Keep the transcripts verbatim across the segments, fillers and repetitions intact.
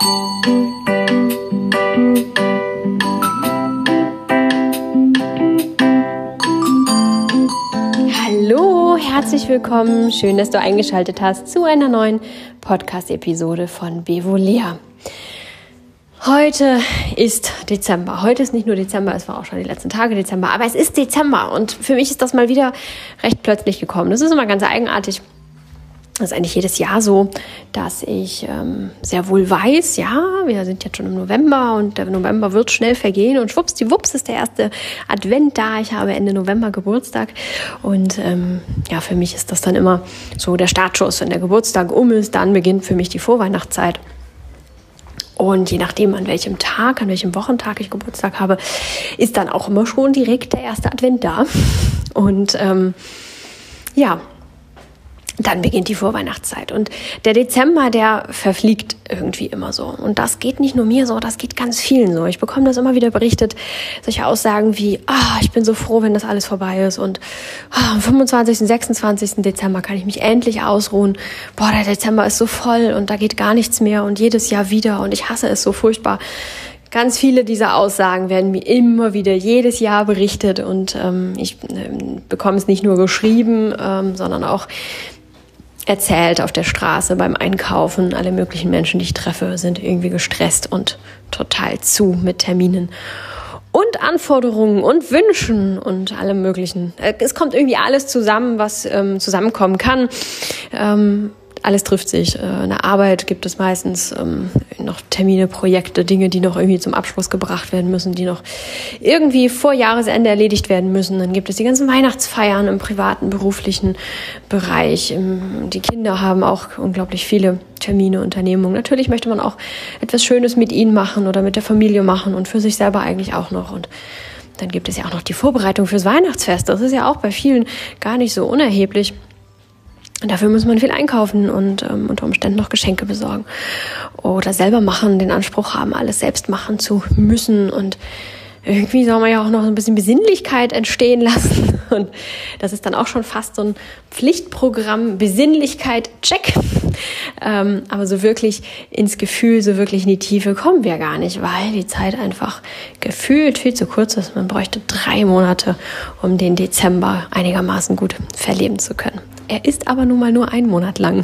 Hallo, herzlich willkommen. Schön, dass du eingeschaltet hast zu einer neuen Podcast-Episode von Bevolea. Heute ist Dezember. Heute ist nicht nur Dezember, es war auch schon die letzten Tage Dezember, aber es ist Dezember und für mich ist das mal wieder recht plötzlich gekommen. Das ist immer ganz eigenartig. Das ist eigentlich jedes Jahr so, dass ich ähm, sehr wohl weiß, ja, wir sind jetzt schon im November und der November wird schnell vergehen und schwuppsdiwupps ist der erste Advent da. Ich habe Ende November Geburtstag und ähm, ja, für mich ist das dann immer so der Startschuss. Wenn der Geburtstag um ist, dann beginnt für mich die Vorweihnachtszeit. Und je nachdem, an welchem Tag, an welchem Wochentag ich Geburtstag habe, ist dann auch immer schon direkt der erste Advent da. Und ähm, ja, dann beginnt die Vorweihnachtszeit. Und der Dezember, der verfliegt irgendwie immer so. Und das geht nicht nur mir so, das geht ganz vielen so. Ich bekomme das immer wieder berichtet, solche Aussagen wie, ah, ich bin so froh, wenn das alles vorbei ist. Und ah, am fünfundzwanzigsten, sechsundzwanzigsten Dezember kann ich mich endlich ausruhen. Boah, der Dezember ist so voll und da geht gar nichts mehr und jedes Jahr wieder und ich hasse es so furchtbar. Ganz viele dieser Aussagen werden mir immer wieder jedes Jahr berichtet und ähm, ich äh, bekomme es nicht nur geschrieben, ähm, sondern auch erzählt auf der Straße beim Einkaufen. Alle möglichen Menschen, die ich treffe, sind irgendwie gestresst und total zu mit Terminen und Anforderungen und Wünschen und allem Möglichen. Es kommt irgendwie alles zusammen, was ähm, zusammenkommen kann. Ähm, alles trifft sich. In der Arbeit gibt es meistens ähm, noch Termine, Projekte, Dinge, die noch irgendwie zum Abschluss gebracht werden müssen, die noch irgendwie vor Jahresende erledigt werden müssen. Dann gibt es die ganzen Weihnachtsfeiern im privaten, beruflichen Bereich. Die Kinder haben auch unglaublich viele Termine, Unternehmungen. Natürlich möchte man auch etwas Schönes mit ihnen machen oder mit der Familie machen und für sich selber eigentlich auch noch. Und dann gibt es ja auch noch die Vorbereitung fürs Weihnachtsfest. Das ist ja auch bei vielen gar nicht so unerheblich. Und dafür muss man viel einkaufen und ähm, unter Umständen noch Geschenke besorgen oder selber machen, den Anspruch haben, alles selbst machen zu müssen. Und irgendwie soll man ja auch noch ein bisschen Besinnlichkeit entstehen lassen. Und das ist dann auch schon fast so ein Pflichtprogramm. Besinnlichkeit, check. Ähm, aber so wirklich ins Gefühl, so wirklich in die Tiefe kommen wir gar nicht, weil die Zeit einfach gefühlt viel zu kurz ist. Man bräuchte drei Monate, um den Dezember einigermaßen gut verleben zu können. Er ist aber nun mal nur einen Monat lang.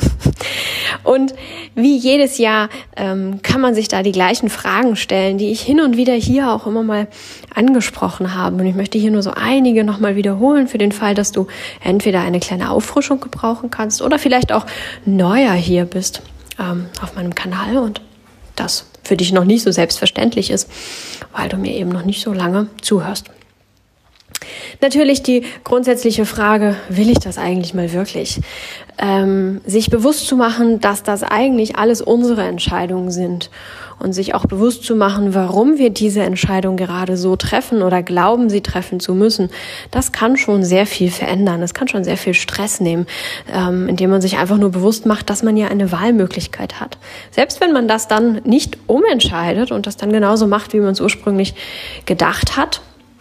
Und wie jedes Jahr ähm, kann man sich da die gleichen Fragen stellen, die ich hin und wieder hier auch immer mal angesprochen habe. Und ich möchte hier nur so einige nochmal wiederholen für den Fall, dass du entweder eine kleine Auffrischung gebrauchen kannst oder vielleicht auch neuer hier bist ähm, auf meinem Kanal und das für dich noch nicht so selbstverständlich ist, weil du mir eben noch nicht so lange zuhörst. Natürlich die grundsätzliche Frage, will ich das eigentlich mal wirklich? Ähm, sich bewusst zu machen, dass das eigentlich alles unsere Entscheidungen sind und sich auch bewusst zu machen, warum wir diese Entscheidung gerade so treffen oder glauben, sie treffen zu müssen, das kann schon sehr viel verändern. Das kann schon sehr viel Stress nehmen, ähm, indem man sich einfach nur bewusst macht, dass man ja eine Wahlmöglichkeit hat. Selbst wenn man das dann nicht umentscheidet und das dann genauso macht, wie man es ursprünglich gedacht hat,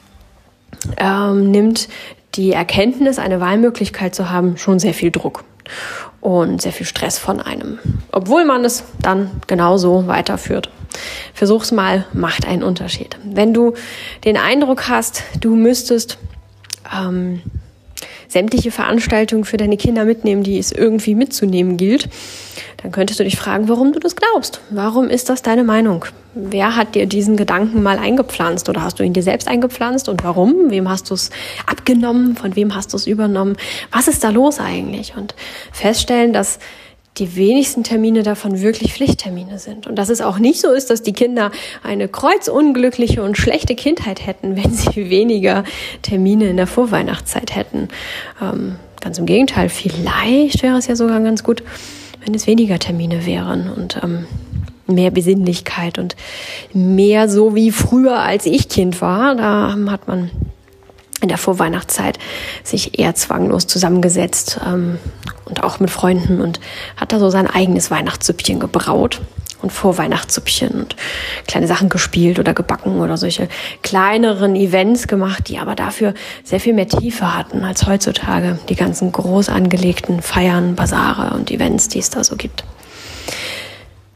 Ähm, nimmt die Erkenntnis, eine Wahlmöglichkeit zu haben, schon sehr viel Druck und sehr viel Stress von einem, obwohl man es dann genauso weiterführt. Versuch's mal, macht einen Unterschied. Wenn du den Eindruck hast, du müsstest ähm, sämtliche Veranstaltungen für deine Kinder mitnehmen, die es irgendwie mitzunehmen gilt, dann könntest du dich fragen, warum du das glaubst. Warum ist das deine Meinung? Wer hat dir diesen Gedanken mal eingepflanzt oder hast du ihn dir selbst eingepflanzt und warum? Wem hast du es abgenommen? Von wem hast du es übernommen? Was ist da los eigentlich? Und feststellen, dass die wenigsten Termine davon wirklich Pflichttermine sind. Und dass es auch nicht so ist, dass die Kinder eine kreuzunglückliche und schlechte Kindheit hätten, wenn sie weniger Termine in der Vorweihnachtszeit hätten. Ähm, ganz im Gegenteil, vielleicht wäre es ja sogar ganz gut, wenn es weniger Termine wären und ähm, mehr Besinnlichkeit und mehr so wie früher, als ich Kind war. Da ähm, hat man in der Vorweihnachtszeit sich eher zwanglos zusammengesetzt ähm, und auch mit Freunden und hat da so sein eigenes Weihnachtssüppchen gebraut und Vorweihnachtssüppchen und kleine Sachen gespielt oder gebacken oder solche kleineren Events gemacht, die aber dafür sehr viel mehr Tiefe hatten als heutzutage die ganzen groß angelegten Feiern, Basare und Events, die es da so gibt.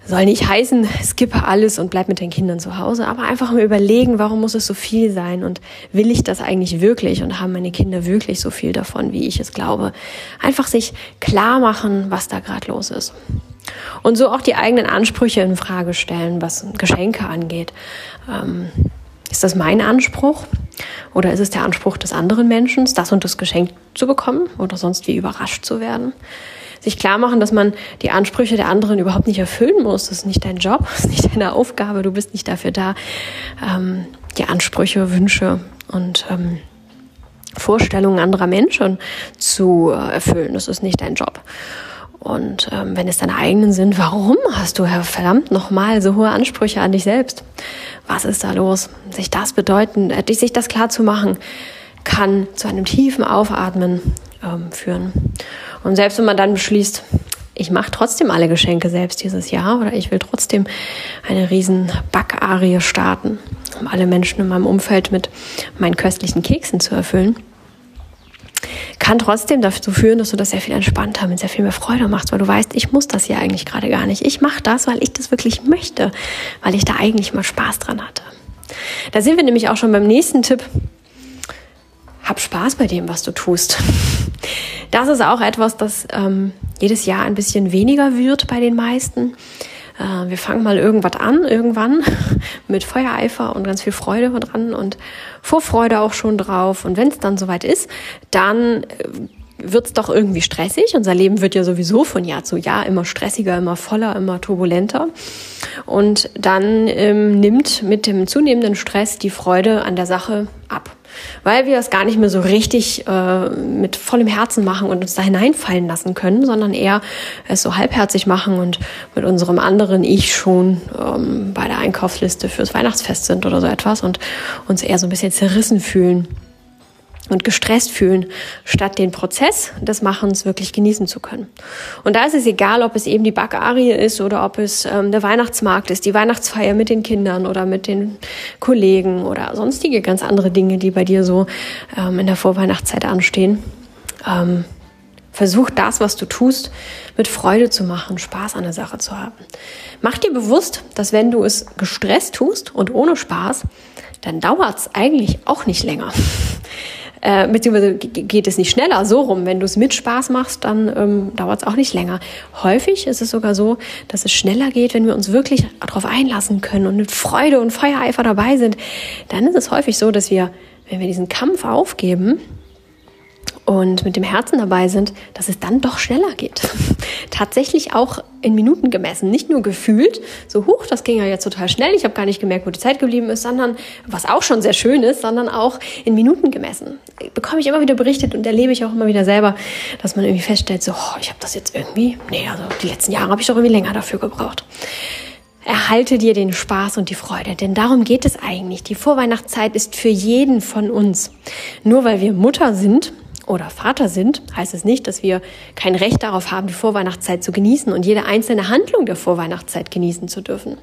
Soll nicht heißen, skippe alles und bleib mit den Kindern zu Hause, aber einfach mal überlegen, warum muss es so viel sein und will ich das eigentlich wirklich und haben meine Kinder wirklich so viel davon, wie ich es glaube. Einfach sich klar machen, was da gerade los ist. Und so auch die eigenen Ansprüche in Frage stellen, was Geschenke angeht. Ähm, ist das mein Anspruch oder ist es der Anspruch des anderen Menschen, das und das Geschenk zu bekommen oder sonst wie überrascht zu werden? Sich klar machen, dass man die Ansprüche der anderen überhaupt nicht erfüllen muss. Das ist nicht dein Job, das ist nicht deine Aufgabe. Du bist nicht dafür da, ähm, die Ansprüche, Wünsche und ähm, Vorstellungen anderer Menschen zu äh, erfüllen. Das ist nicht dein Job. Und ähm, wenn es deine eigenen sind, warum hast du, Herr verdammt, nochmal so hohe Ansprüche an dich selbst? Was ist da los? Sich das bedeuten, äh, sich das klar zu machen, kann zu einem tiefen Aufatmen ähm, führen. Und selbst wenn man dann beschließt, ich mache trotzdem alle Geschenke selbst dieses Jahr oder ich will trotzdem eine riesen Backarie starten, um alle Menschen in meinem Umfeld mit meinen köstlichen Keksen zu erfüllen, kann trotzdem dazu führen, dass du das sehr viel entspannter, mit sehr viel mehr Freude machst, weil du weißt, ich muss das hier eigentlich gerade gar nicht. Ich mache das, weil ich das wirklich möchte, weil ich da eigentlich mal Spaß dran hatte. Da sind wir nämlich auch schon beim nächsten Tipp. Hab Spaß bei dem, was du tust. Das ist auch etwas, das ähm, jedes Jahr ein bisschen weniger wird bei den meisten. Äh, wir fangen mal irgendwas an, irgendwann, mit Feuereifer und ganz viel Freude dran und Vorfreude auch schon drauf. Und wenn es dann soweit ist, dann äh, wird es doch irgendwie stressig. Unser Leben wird ja sowieso von Jahr zu Jahr immer stressiger, immer voller, immer turbulenter. Und dann ähm, nimmt mit dem zunehmenden Stress die Freude an der Sache ab. Weil wir es gar nicht mehr so richtig äh, mit vollem Herzen machen und uns da hineinfallen lassen können, sondern eher es so halbherzig machen und mit unserem anderen Ich schon ähm, bei der Einkaufsliste fürs Weihnachtsfest sind oder so etwas und uns eher so ein bisschen zerrissen fühlen und gestresst fühlen, statt den Prozess des Machens wirklich genießen zu können. Und da ist es egal, ob es eben die Backarie ist oder ob es ähm, der Weihnachtsmarkt ist, die Weihnachtsfeier mit den Kindern oder mit den Kollegen oder sonstige ganz andere Dinge, die bei dir so ähm, in der Vorweihnachtszeit anstehen. Ähm, versuch das, was du tust, mit Freude zu machen, Spaß an der Sache zu haben. Mach dir bewusst, dass wenn du es gestresst tust und ohne Spaß, dann dauert es eigentlich auch nicht länger. Äh, beziehungsweise geht es nicht schneller, so rum. Wenn du es mit Spaß machst, dann ähm, dauert es auch nicht länger. Häufig ist es sogar so, dass es schneller geht, wenn wir uns wirklich darauf einlassen können und mit Freude und Feuereifer dabei sind. Dann ist es häufig so, dass wir, wenn wir diesen Kampf aufgeben und mit dem Herzen dabei sind, dass es dann doch schneller geht. Tatsächlich auch in Minuten gemessen, nicht nur gefühlt, so huch, das ging ja jetzt total schnell, ich habe gar nicht gemerkt, wo die Zeit geblieben ist, sondern, was auch schon sehr schön ist, sondern auch in Minuten gemessen. Bekomme ich immer wieder berichtet und erlebe ich auch immer wieder selber, dass man irgendwie feststellt, so, oh, ich habe das jetzt irgendwie, nee, also die letzten Jahre habe ich doch irgendwie länger dafür gebraucht. Erhalte dir den Spaß und die Freude, denn darum geht es eigentlich. Die Vorweihnachtszeit ist für jeden von uns. Nur weil wir Mutter sind oder Vater sind, heißt es nicht, dass wir kein Recht darauf haben, die Vorweihnachtszeit zu genießen und jede einzelne Handlung der Vorweihnachtszeit genießen zu dürfen.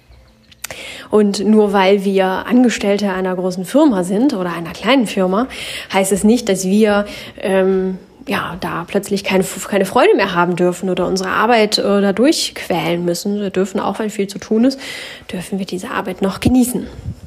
Und nur weil wir Angestellte einer großen Firma sind oder einer kleinen Firma, heißt es nicht, dass wir ähm, ja da plötzlich keine, keine Freude mehr haben dürfen oder unsere Arbeit äh, da durchquälen müssen. Wir dürfen auch, wenn viel zu tun ist, dürfen wir diese Arbeit noch genießen.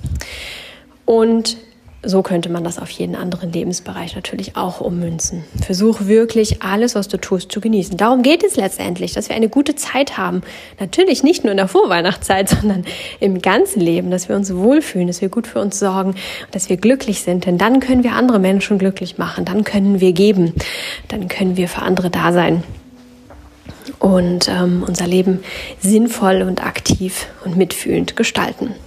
Und so könnte man das auf jeden anderen Lebensbereich natürlich auch ummünzen. Versuch wirklich, alles, was du tust, zu genießen. Darum geht es letztendlich, dass wir eine gute Zeit haben. Natürlich nicht nur in der Vorweihnachtszeit, sondern im ganzen Leben, dass wir uns wohlfühlen, dass wir gut für uns sorgen, dass wir glücklich sind. Denn dann können wir andere Menschen glücklich machen. Dann können wir geben. Dann können wir für andere da sein. Und ähm, unser Leben sinnvoll und aktiv und mitfühlend gestalten.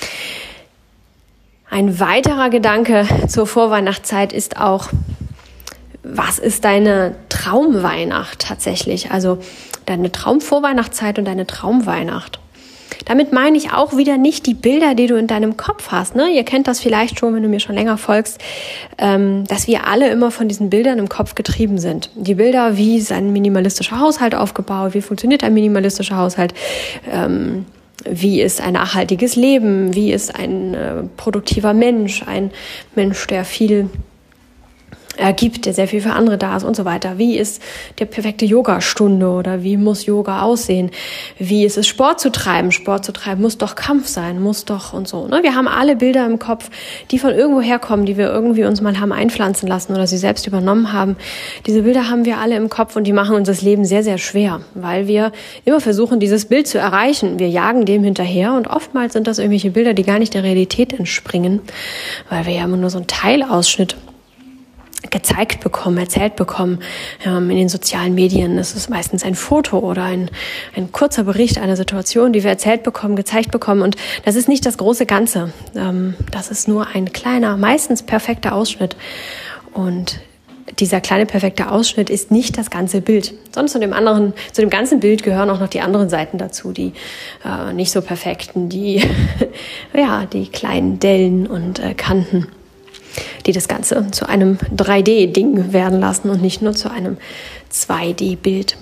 Ein weiterer Gedanke zur Vorweihnachtszeit ist auch, was ist deine Traumweihnacht tatsächlich? Also deine Traumvorweihnachtszeit und deine Traumweihnacht. Damit meine ich auch wieder nicht die Bilder, die du in deinem Kopf hast. Ne? Ihr kennt das vielleicht schon, wenn du mir schon länger folgst, ähm, dass wir alle immer von diesen Bildern im Kopf getrieben sind. Die Bilder, wie ist ein minimalistischer Haushalt aufgebaut, wie funktioniert ein minimalistischer Haushalt, ähm, wie ist ein nachhaltiges Leben, wie ist ein äh, produktiver Mensch, ein Mensch, der viel äh, gibt, der sehr viel für andere da ist und so weiter. Wie ist die perfekte Yogastunde oder wie muss Yoga aussehen? Wie ist es, Sport zu treiben? Sport zu treiben muss doch Kampf sein, muss doch und so. Ne? Wir haben alle Bilder im Kopf, die von irgendwo herkommen, die wir irgendwie uns mal haben einpflanzen lassen oder sie selbst übernommen haben. Diese Bilder haben wir alle im Kopf und die machen uns das Leben sehr, sehr schwer, weil wir immer versuchen, dieses Bild zu erreichen. Wir jagen dem hinterher und oftmals sind das irgendwelche Bilder, die gar nicht der Realität entspringen, weil wir ja immer nur so einen Teilausschnitt gezeigt bekommen, erzählt bekommen ähm, in den sozialen Medien. Das ist meistens ein Foto oder ein, ein kurzer Bericht einer Situation, die wir erzählt bekommen, gezeigt bekommen. Und das ist nicht das große Ganze. Ähm, das ist nur ein kleiner, meistens perfekter Ausschnitt. Und dieser kleine perfekte Ausschnitt ist nicht das ganze Bild. Sonst zu dem anderen, zu dem ganzen Bild gehören auch noch die anderen Seiten dazu, die äh, nicht so perfekten, die ja, die kleinen Dellen und äh, Kanten, die das Ganze zu einem drei D-Ding werden lassen und nicht nur zu einem zwei D-Bild.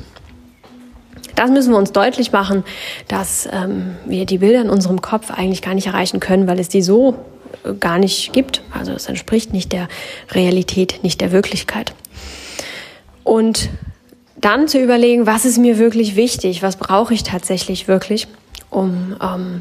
Das müssen wir uns deutlich machen, dass ähm, wir die Bilder in unserem Kopf eigentlich gar nicht erreichen können, weil es die so äh, gar nicht gibt. Also es entspricht nicht der Realität, nicht der Wirklichkeit. Und dann zu überlegen, was ist mir wirklich wichtig, was brauche ich tatsächlich wirklich, um ähm,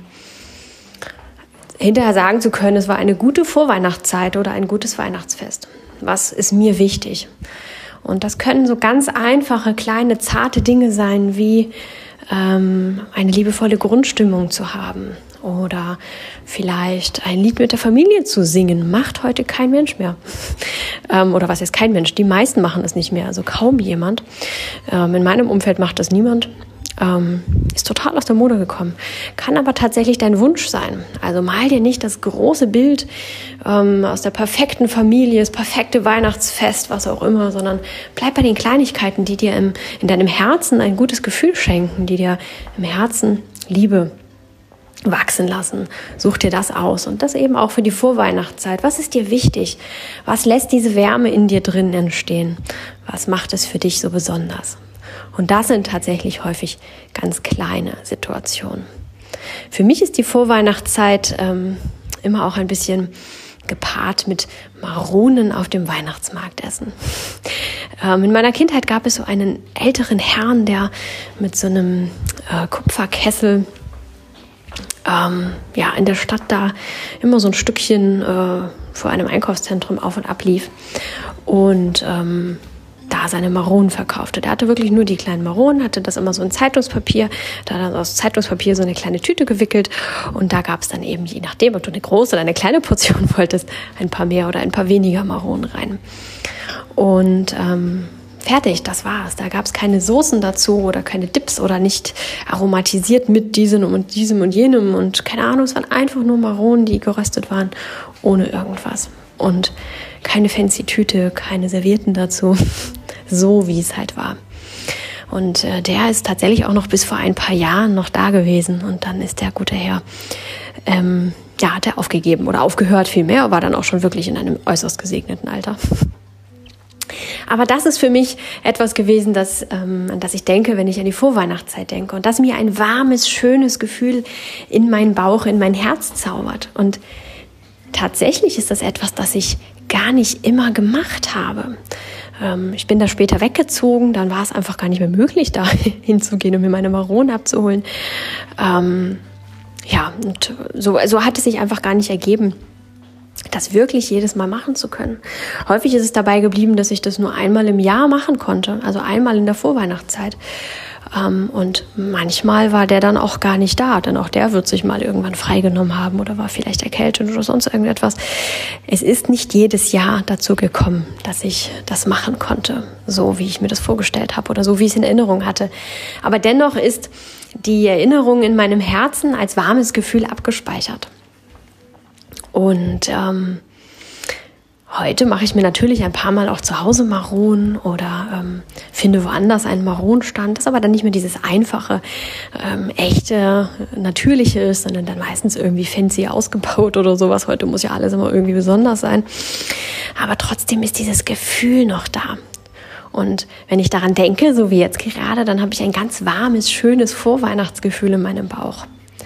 hinterher sagen zu können, es war eine gute Vorweihnachtszeit oder ein gutes Weihnachtsfest. Was ist mir wichtig? Und das können so ganz einfache, kleine, zarte Dinge sein, wie ähm, eine liebevolle Grundstimmung zu haben oder vielleicht ein Lied mit der Familie zu singen. Macht heute kein Mensch mehr. ähm, oder was ist kein Mensch? Die meisten machen es nicht mehr, also kaum jemand. Ähm, in meinem Umfeld macht das niemand. Ähm, ist total aus der Mode gekommen. Kann aber tatsächlich dein Wunsch sein. Also mal dir nicht das große Bild ähm, aus der perfekten Familie, das perfekte Weihnachtsfest, was auch immer, sondern bleib bei den Kleinigkeiten, die dir im, in deinem Herzen ein gutes Gefühl schenken, die dir im Herzen Liebe wachsen lassen. Such dir das aus und das eben auch für die Vorweihnachtszeit. Was ist dir wichtig? Was lässt diese Wärme in dir drin entstehen? Was macht es für dich so besonders? Und das sind tatsächlich häufig ganz kleine Situationen. Für mich ist die Vorweihnachtszeit ähm, immer auch ein bisschen gepaart mit Maronen auf dem Weihnachtsmarkt essen. Ähm, in meiner Kindheit gab es so einen älteren Herrn, der mit so einem äh, Kupferkessel ähm, ja, in der Stadt da immer so ein Stückchen äh, vor einem Einkaufszentrum auf und ab lief und ähm, da seine Maronen verkaufte. Der hatte wirklich nur die kleinen Maronen, hatte das immer so in Zeitungspapier, da hat er aus Zeitungspapier so eine kleine Tüte gewickelt und da gab es dann eben, je nachdem, ob du eine große oder eine kleine Portion wolltest, ein paar mehr oder ein paar weniger Maronen rein. Und ähm, fertig, das war's. Da gab es keine Soßen dazu oder keine Dips oder nicht aromatisiert mit diesem und diesem und jenem und keine Ahnung, es waren einfach nur Maronen, die geröstet waren, ohne irgendwas. Und keine fancy Tüte, keine Servietten dazu, so wie es halt war. Und äh, der ist tatsächlich auch noch bis vor ein paar Jahren noch da gewesen und dann ist der gute Herr, ähm, ja, hat er aufgegeben oder aufgehört vielmehr, war dann auch schon wirklich in einem äußerst gesegneten Alter. Aber das ist für mich etwas gewesen, das, ähm, an das ich denke, wenn ich an die Vorweihnachtszeit denke und das mir ein warmes, schönes Gefühl in meinen Bauch, in mein Herz zaubert. Und tatsächlich ist das etwas, das ich gar nicht immer gemacht habe. Ähm, ich bin da später weggezogen, dann war es einfach gar nicht mehr möglich, da hinzugehen und mir meine Maronen abzuholen. Ähm, ja, und so, so hat es sich einfach gar nicht ergeben, das wirklich jedes Mal machen zu können. Häufig ist es dabei geblieben, dass ich das nur einmal im Jahr machen konnte, also einmal in der Vorweihnachtszeit. Ähm, und manchmal war der dann auch gar nicht da, denn auch der wird sich mal irgendwann freigenommen haben oder war vielleicht erkältet oder sonst irgendetwas. Es ist nicht jedes Jahr dazu gekommen, dass ich das machen konnte, so wie ich mir das vorgestellt habe oder so wie ich es in Erinnerung hatte. Aber dennoch ist die Erinnerung in meinem Herzen als warmes Gefühl abgespeichert. Und ähm, heute mache ich mir natürlich ein paar Mal auch zu Hause Maronen oder ähm, finde woanders einen Maronenstand, das aber dann nicht mehr dieses einfache, ähm, echte, natürliche ist, sondern dann meistens irgendwie fancy ausgebaut oder sowas. Heute muss ja alles immer irgendwie besonders sein. Aber trotzdem ist dieses Gefühl noch da. Und wenn ich daran denke, so wie jetzt gerade, dann habe ich ein ganz warmes, schönes Vorweihnachtsgefühl in meinem Bauch.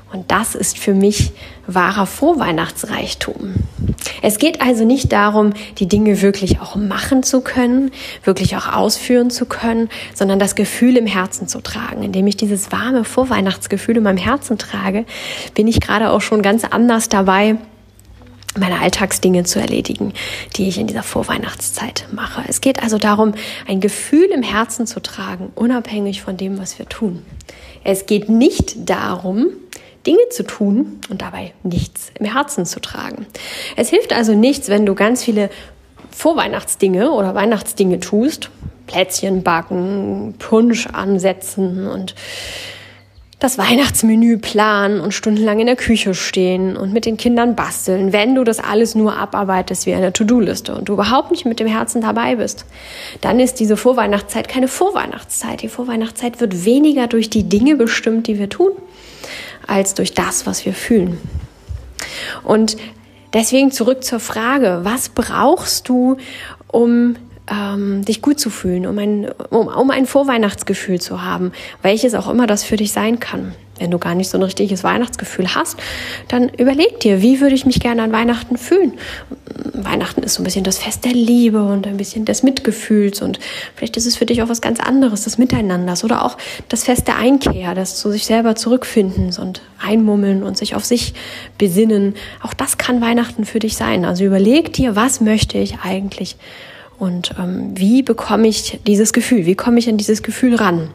Und das ist für mich wahrer Vorweihnachtsreichtum. Es geht also nicht darum, die Dinge wirklich auch machen zu können, wirklich auch ausführen zu können, sondern das Gefühl im Herzen zu tragen. Indem ich dieses warme Vorweihnachtsgefühl in meinem Herzen trage, bin ich gerade auch schon ganz anders dabei, meine Alltagsdinge zu erledigen, die ich in dieser Vorweihnachtszeit mache. Es geht also darum, ein Gefühl im Herzen zu tragen, unabhängig von dem, was wir tun. Es geht nicht darum, Dinge zu tun und dabei nichts im Herzen zu tragen. Es hilft also nichts, wenn du ganz viele Vorweihnachtsdinge oder Weihnachtsdinge tust, Plätzchen backen, Punsch ansetzen und das Weihnachtsmenü planen und stundenlang in der Küche stehen und mit den Kindern basteln, wenn du das alles nur abarbeitest wie eine To-Do-Liste und du überhaupt nicht mit dem Herzen dabei bist, dann ist diese Vorweihnachtszeit keine Vorweihnachtszeit. Die Vorweihnachtszeit wird weniger durch die Dinge bestimmt, die wir tun, als durch das, was wir fühlen. Und deswegen zurück zur Frage, was brauchst du, um ähm, dich gut zu fühlen, um ein, um, um ein Vorweihnachtsgefühl zu haben, welches auch immer das für dich sein kann. Wenn du gar nicht so ein richtiges Weihnachtsgefühl hast, dann überleg dir, wie würde ich mich gerne an Weihnachten fühlen? Weihnachten ist so ein bisschen das Fest der Liebe und ein bisschen des Mitgefühls und vielleicht ist es für dich auch was ganz anderes, des Miteinanders oder auch das Fest der Einkehr, das zu sich selber zurückfindens und einmummeln und sich auf sich besinnen. Auch das kann Weihnachten für dich sein. Also überleg dir, was möchte ich eigentlich und ähm, wie bekomme ich dieses Gefühl, wie komme ich an dieses Gefühl ran?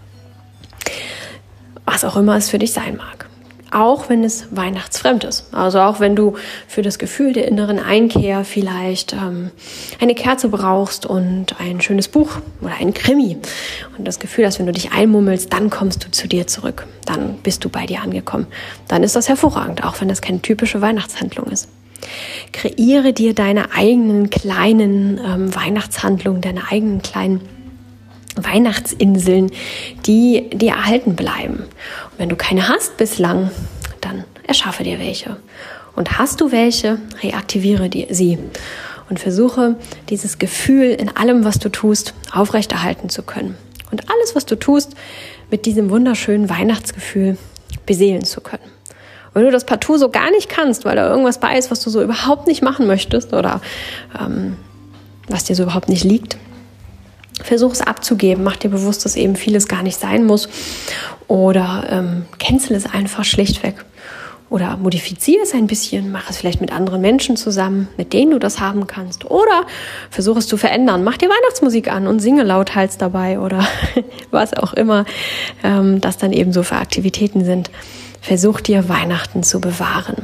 Was auch immer es für dich sein mag. Auch wenn es weihnachtsfremd ist. Also auch wenn du für das Gefühl der inneren Einkehr vielleicht ähm, eine Kerze brauchst und ein schönes Buch oder ein Krimi. Und das Gefühl hast, wenn du dich einmummelst, dann kommst du zu dir zurück. Dann bist du bei dir angekommen. Dann ist das hervorragend, auch wenn das keine typische Weihnachtshandlung ist. Kreiere dir deine eigenen kleinen ähm, Weihnachtshandlungen, deine eigenen kleinen Weihnachtsinseln, die dir erhalten bleiben. Und wenn du keine hast bislang, dann erschaffe dir welche. Und hast du welche, reaktiviere die, sie und versuche, dieses Gefühl in allem, was du tust, aufrechterhalten zu können. Und alles, was du tust, mit diesem wunderschönen Weihnachtsgefühl beseelen zu können. Und wenn du das partout so gar nicht kannst, weil da irgendwas bei ist, was du so überhaupt nicht machen möchtest oder ähm, was dir so überhaupt nicht liegt, versuch es abzugeben, mach dir bewusst, dass eben vieles gar nicht sein muss oder ähm, cancel es einfach schlichtweg oder modifiziere es ein bisschen, mach es vielleicht mit anderen Menschen zusammen, mit denen du das haben kannst oder versuch es zu verändern, mach dir Weihnachtsmusik an und singe lauthals dabei oder was auch immer ähm, das dann eben so für Aktivitäten sind. Versuch dir Weihnachten zu bewahren,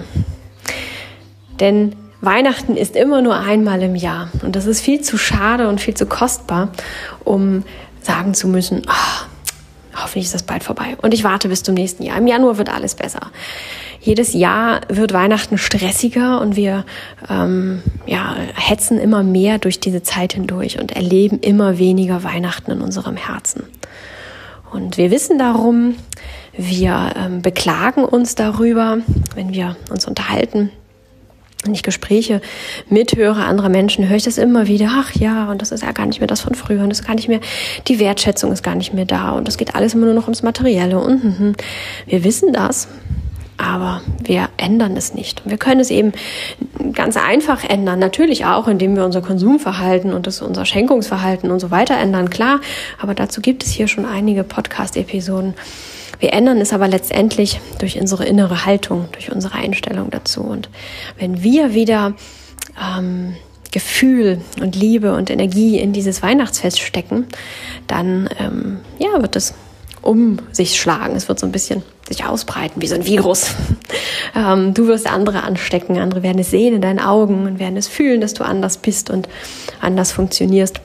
denn Weihnachten ist immer nur einmal im Jahr und das ist viel zu schade und viel zu kostbar, um sagen zu müssen, oh, hoffentlich ist das bald vorbei und ich warte bis zum nächsten Jahr. Im Januar wird alles besser. Jedes Jahr wird Weihnachten stressiger und wir ähm, ja, hetzen immer mehr durch diese Zeit hindurch und erleben immer weniger Weihnachten in unserem Herzen. Und wir wissen darum, wir ähm, beklagen uns darüber, wenn wir uns unterhalten. Wenn ich Gespräche mithöre anderer Menschen, höre ich das immer wieder. Ach ja, und das ist ja gar nicht mehr das von früher. Und das ist gar nicht mehr, die Wertschätzung ist gar nicht mehr da. Und das geht alles immer nur noch ums Materielle. Und, und, und. Wir wissen das, aber wir ändern es nicht. Und wir können es eben ganz einfach ändern. Natürlich auch, indem wir unser Konsumverhalten und das unser Schenkungsverhalten und so weiter ändern. Klar, aber dazu gibt es hier schon einige Podcast-Episoden. Wir ändern es aber letztendlich durch unsere innere Haltung, durch unsere Einstellung dazu. Und wenn wir wieder ähm, Gefühl und Liebe und Energie in dieses Weihnachtsfest stecken, dann ähm, ja, wird es um sich schlagen. Es wird so ein bisschen sich ausbreiten, wie so ein Virus. ähm, du wirst andere anstecken, andere werden es sehen in deinen Augen und werden es fühlen, dass du anders bist und anders funktionierst.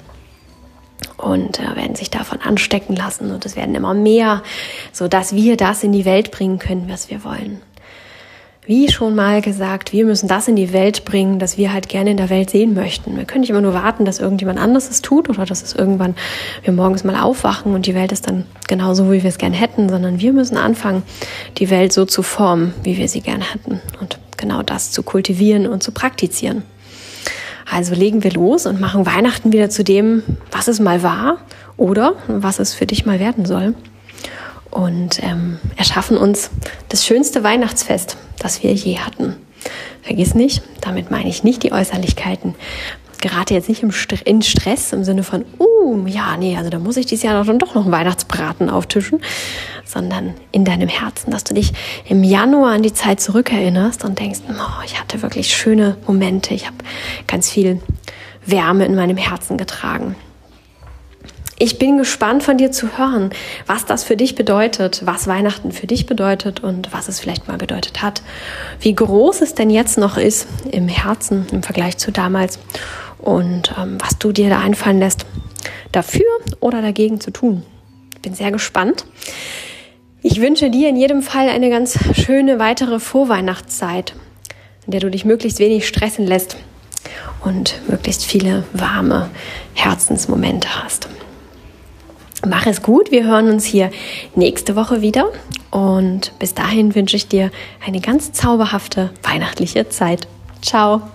Und äh, werden sich davon anstecken lassen und es werden immer mehr, sodass wir das in die Welt bringen können, was wir wollen. Wie schon mal gesagt, wir müssen das in die Welt bringen, das wir halt gerne in der Welt sehen möchten. Wir können nicht immer nur warten, dass irgendjemand anderes es tut oder dass es irgendwann wir morgens mal aufwachen und die Welt ist dann genauso, wie wir es gerne hätten, sondern wir müssen anfangen, die Welt so zu formen, wie wir sie gerne hätten und genau das zu kultivieren und zu praktizieren. Also legen wir los und machen Weihnachten wieder zu dem, was es mal war oder was es für dich mal werden soll. und ähm, erschaffen uns das schönste Weihnachtsfest, das wir je hatten. Vergiss nicht, damit meine ich nicht die Äußerlichkeiten. Gerate jetzt nicht im St- in Stress im Sinne von, uh, ja, nee, also da muss ich dieses Jahr dann doch noch einen Weihnachtsbraten auftischen, sondern in deinem Herzen, dass du dich im Januar an die Zeit zurückerinnerst und denkst, oh, ich hatte wirklich schöne Momente, ich habe ganz viel Wärme in meinem Herzen getragen. Ich bin gespannt von dir zu hören, was das für dich bedeutet, was Weihnachten für dich bedeutet und was es vielleicht mal bedeutet hat. Wie groß es denn jetzt noch ist im Herzen im Vergleich zu damals und ähm, was du dir da einfallen lässt, dafür oder dagegen zu tun. Ich bin sehr gespannt. Ich wünsche dir in jedem Fall eine ganz schöne weitere Vorweihnachtszeit, in der du dich möglichst wenig stressen lässt und möglichst viele warme Herzensmomente hast. Mach es gut, wir hören uns hier nächste Woche wieder und bis dahin wünsche ich dir eine ganz zauberhafte weihnachtliche Zeit. Ciao!